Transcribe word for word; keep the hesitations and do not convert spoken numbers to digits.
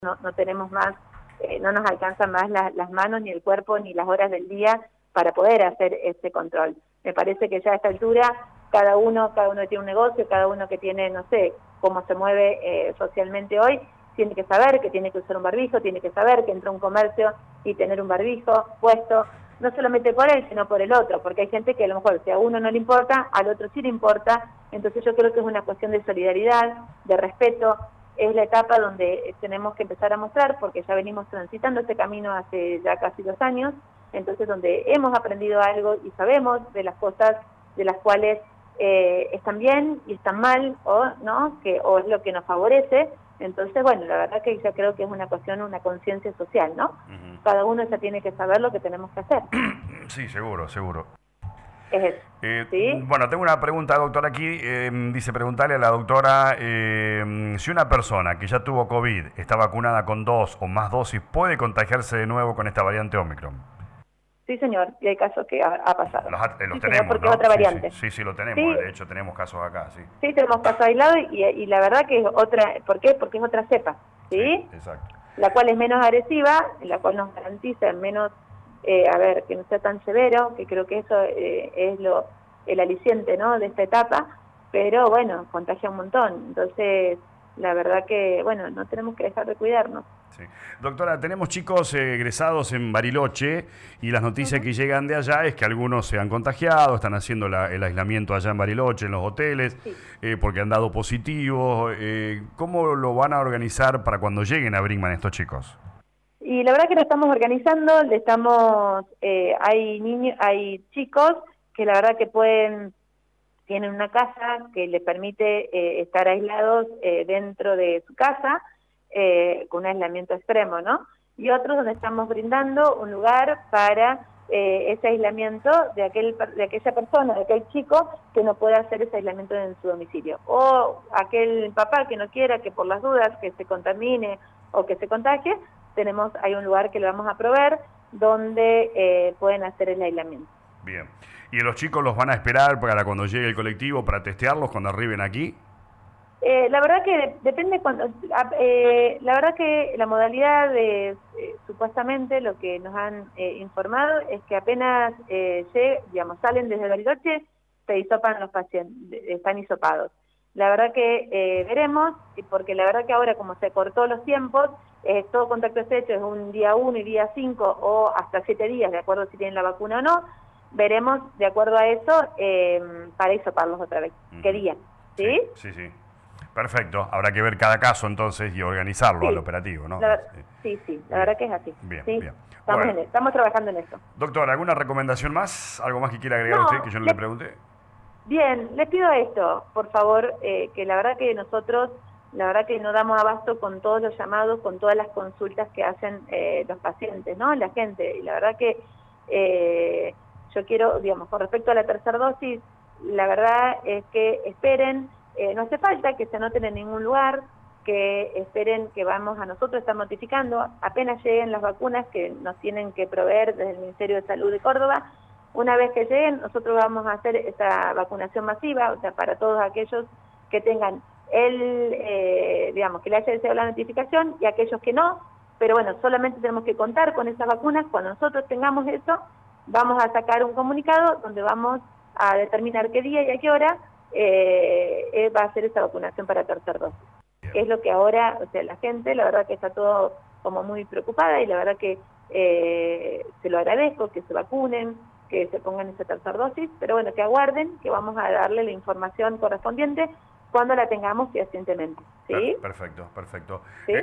no, no tenemos más, eh, no nos alcanzan más la, las manos, ni el cuerpo, ni las horas del día para poder hacer este control. Me parece que ya a esta altura cada uno, cada uno que tiene un negocio, cada uno que tiene, no sé, cómo se mueve eh, socialmente hoy, tiene que saber que tiene que usar un barbijo, tiene que saber que entra a un comercio y tener un barbijo puesto, no solamente por él, sino por el otro, porque hay gente que a lo mejor si a uno no le importa, al otro sí le importa. Entonces yo creo que es una cuestión de solidaridad, de respeto. Es la etapa donde tenemos que empezar a mostrar, porque ya venimos transitando este camino hace ya casi dos años, entonces donde hemos aprendido algo y sabemos de las cosas de las cuales eh, están bien y están mal, o no, que o es lo que nos favorece. Entonces, bueno, la verdad que yo creo que es una cuestión, una conciencia social, ¿no? Uh-huh. Cada uno ya tiene que saber lo que tenemos que hacer. Sí, seguro, seguro. Es eso. Eh, ¿Sí? Bueno, tengo una pregunta, doctora, aquí. Eh, dice, preguntarle a la doctora, eh, si una persona que ya tuvo COVID está vacunada con dos o más dosis, ¿puede contagiarse de nuevo con esta variante Omicron? Sí, señor, y hay casos que ha, ha pasado. Los, ha, los sí, tenemos, señor, porque ¿no? es otra variante. Sí, sí, sí, sí, lo tenemos, sí. De hecho tenemos casos acá, sí. Sí, tenemos casos aislados y, y la verdad que es otra, ¿por qué? Porque es otra cepa, ¿sí? Sí, exacto. La cual es menos agresiva, la cual nos garantiza menos, eh, a ver, que no sea tan severo, que creo que eso eh, es lo el aliciente, ¿no?, de esta etapa, pero bueno, contagia un montón. Entonces, la verdad que, bueno, no tenemos que dejar de cuidarnos. Sí. Doctora, tenemos chicos eh, egresados en Bariloche y las noticias Uh-huh. que llegan de allá es que algunos se han contagiado, están haciendo la, el aislamiento allá en Bariloche, en los hoteles, sí. eh, porque han dado positivos. Eh, ¿Cómo lo van a organizar para cuando lleguen a Brinkmann estos chicos? Y la verdad que lo estamos organizando, le estamos, eh, hay niños, hay chicos que la verdad que pueden, tienen una casa que les permite eh, estar aislados eh, dentro de su casa, eh, con un aislamiento extremo, ¿no? Y otros donde estamos brindando un lugar para eh, ese aislamiento de, aquel, de aquella persona, de aquel chico que no pueda hacer ese aislamiento en su domicilio. O aquel papá que no quiera, que por las dudas que se contamine o que se contagie, tenemos, hay un lugar que le vamos a proveer donde eh, pueden hacer el aislamiento. Bien. ¿Y los chicos los van a esperar para cuando llegue el colectivo, para testearlos cuando arriben aquí? Eh, la verdad que de, depende cuando... Eh, la verdad que la modalidad de... Eh, supuestamente lo que nos han eh, informado es que apenas eh, lleg, digamos, salen desde Bariloche, se hisopan los pacientes, están hisopados. La verdad que eh, veremos, porque la verdad que ahora como se cortó los tiempos, eh, todo contacto estrecho es un día uno y día cinco o hasta siete días, de acuerdo si tienen la vacuna o no. Veremos, de acuerdo a eso, eh, para hisoparlos otra vez. Uh-huh. ¿Qué día? ¿Sí? Sí, sí, sí. Perfecto. Habrá que ver cada caso entonces y organizarlo sí. al operativo, ¿no? La, sí, sí, la bien. verdad que es así. Bien, ¿sí? bien. Estamos, Bueno. en, estamos trabajando en eso. Doctor, ¿alguna recomendación más? ¿Algo más que quiera agregar no, usted que yo no le, le pregunté? Bien, les pido esto, por favor, eh, que la verdad que nosotros, la verdad que no damos abasto con todos los llamados, con todas las consultas que hacen eh, los pacientes, ¿no? La gente, y la verdad que eh, yo quiero, digamos, con respecto a la tercera dosis, la verdad es que esperen, eh, no hace falta que se anoten en ningún lugar, que esperen que vamos a nosotros estar notificando, apenas lleguen las vacunas que nos tienen que proveer desde el Ministerio de Salud de Córdoba. Una vez que lleguen, nosotros vamos a hacer esta vacunación masiva, o sea, para todos aquellos que tengan el, eh, digamos, que le haya deseado la notificación y aquellos que no, pero bueno, solamente tenemos que contar con esas vacunas. Cuando nosotros tengamos eso, vamos a sacar un comunicado donde vamos a determinar qué día y a qué hora eh, va a ser esa vacunación para tercer dosis. Es lo que ahora, o sea, la gente, la verdad que está todo como muy preocupada y la verdad que eh, se lo agradezco, que se vacunen, que se pongan esa tercera dosis, pero bueno, que aguarden, que vamos a darle la información correspondiente cuando la tengamos fehacientemente. ¿Sí? Perfecto, perfecto. ¿Sí?